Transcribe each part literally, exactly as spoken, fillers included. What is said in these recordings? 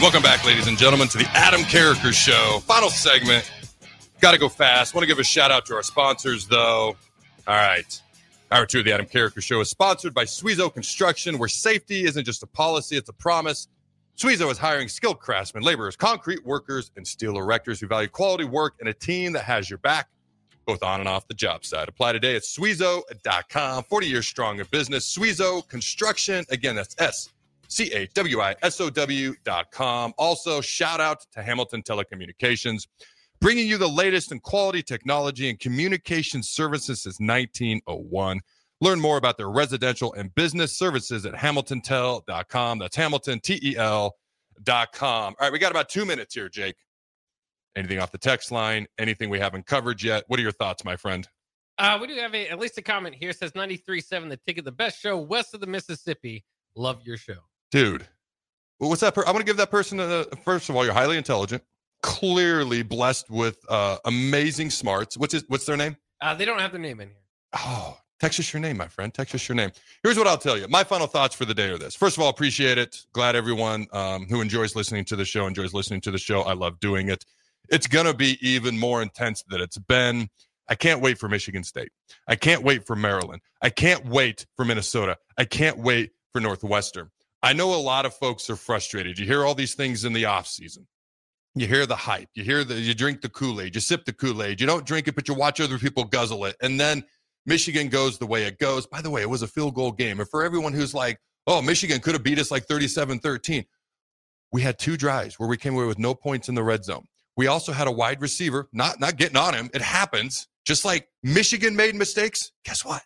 Welcome back, ladies and gentlemen, to the Adam Carriker Show. Final segment. Got to go fast. Want to give a shout out to our sponsors, though. All right. Hour two of the Adam Carriker Show is sponsored by Suizo Construction, where safety isn't just a policy, it's a promise. Suizo is hiring skilled craftsmen, laborers, concrete workers, and steel erectors who value quality work and a team that has your back, both on and off the job site. Apply today at Suizo dot com. forty years strong in business. Suizo Construction. Again, that's S C A W I S O W dot com. Also, shout out to Hamilton Telecommunications, bringing you the latest in quality technology and communication services since nineteen oh one. Learn more about their residential and business services at Hamilton Tel dot com. That's Hamilton T E L dot com. All right, we got about two minutes here, Jake. Anything off the text line? Anything we haven't covered yet? What are your thoughts, my friend? Uh, we do have a, at least a comment here. It says ninety-three point seven The Ticket, the best show west of the Mississippi. Love your show. Dude, what's that? Per- I want to give that person, a, first of all, you're highly intelligent, clearly blessed with uh, amazing smarts. What's his, what's their name? Uh, they don't have their name in here. Oh, text us your name, my friend. Text us your name. Here's what I'll tell you. My final thoughts for the day are this. First of all, appreciate it. Glad everyone um, who enjoys listening to the show enjoys listening to the show. I love doing it. It's going to be even more intense than it's been. I can't wait for Michigan State. I can't wait for Maryland. I can't wait for Minnesota. I can't wait for Northwestern. I know a lot of folks are frustrated. You hear all these things in the offseason. You hear the hype. You hear the, you drink the Kool-Aid. You sip the Kool-Aid. You don't drink it, but you watch other people guzzle it. And then Michigan goes the way it goes. By the way, it was a field goal game. And for everyone who's like, oh, Michigan could have beat us like thirty-seven thirteen. We had two drives where we came away with no points in the red zone. We also had a wide receiver, not, not getting on him. It happens. Just like Michigan made mistakes. Guess what?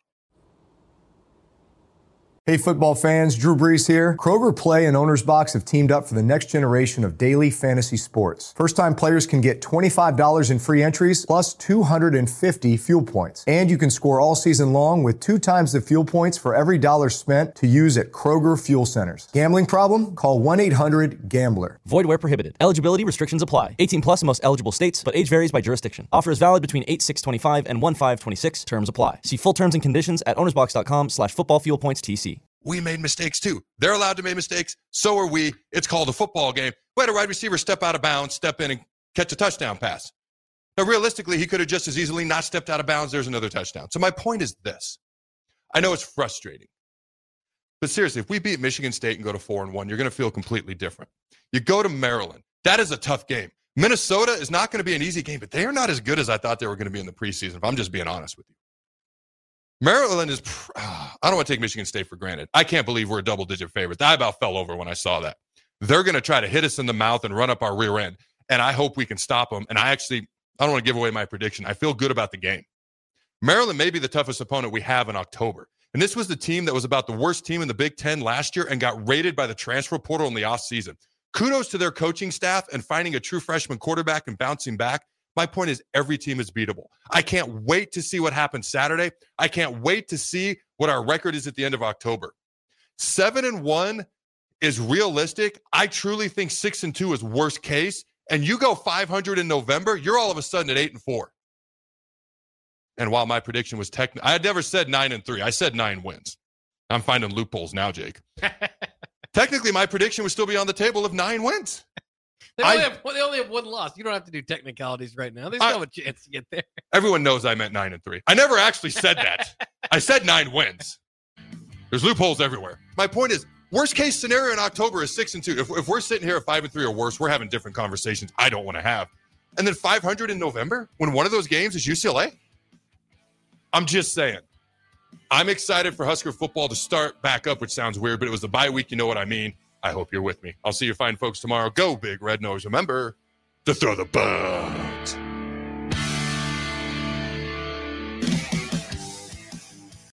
Hey, football fans, Drew Brees here. Kroger Play and Owner's Box have teamed up for the next generation of daily fantasy sports. First-time players can get twenty-five dollars in free entries plus two hundred fifty fuel points. And you can score all season long with two times the fuel points for every dollar spent to use at Kroger Fuel Centers. Gambling problem? Call one eight hundred gambler. Void where prohibited. Eligibility restrictions apply. eighteen plus in most eligible states, but age varies by jurisdiction. Offer is valid between eight six twenty-five and one five twenty-six. Terms apply. See full terms and conditions at ownersbox.com slash football fuel points TC. We made mistakes too. They're allowed to make mistakes. So are we. It's called a football game. We had a wide receiver step out of bounds, step in and catch a touchdown pass. Now, realistically, he could have just as easily not stepped out of bounds. There's another touchdown. So my point is this. I know it's frustrating. But seriously, if we beat Michigan State and go to four and one, you're going to feel completely different. You go to Maryland. That is a tough game. Minnesota is not going to be an easy game, but they are not as good as I thought they were going to be in the preseason, if I'm just being honest with you. Maryland is, I don't want to take Michigan State for granted. I can't believe we're a double-digit favorite. I about fell over when I saw that. They're going to try to hit us in the mouth and run up our rear end, and I hope we can stop them. And I actually, I don't want to give away my prediction. I feel good about the game. Maryland may be the toughest opponent we have in October. And this was the team that was about the worst team in the Big Ten last year and got raided by the transfer portal in the offseason. Kudos to their coaching staff and finding a true freshman quarterback and bouncing back. My point is every team is beatable. I can't wait to see what happens Saturday. I can't wait to see what our record is at the end of October. Seven and one is realistic. I truly think six and two is worst case. And you go five hundred in November, you're all of a sudden at eight and four. And while my prediction was technical, I had never said nine and three. I said nine wins. I'm finding loopholes now, Jake. Technically, my prediction would still be on the table of nine wins. They only, I, have, they only have one loss. You don't have to do technicalities right now. There's still a chance to get there. Everyone knows I meant nine and three. I never actually said that. I said nine wins. There's loopholes everywhere. My point is, worst case scenario in October is six and two. If, if we're sitting here at five and three or worse, we're having different conversations I don't want to have. And then five hundred in November when one of those games is U C L A. I'm just saying. I'm excited for Husker football to start back up, which sounds weird, but it was the bye week. You know what I mean? I hope you're with me. I'll see you fine folks tomorrow. Go Big Red Nose. Remember to throw the ball.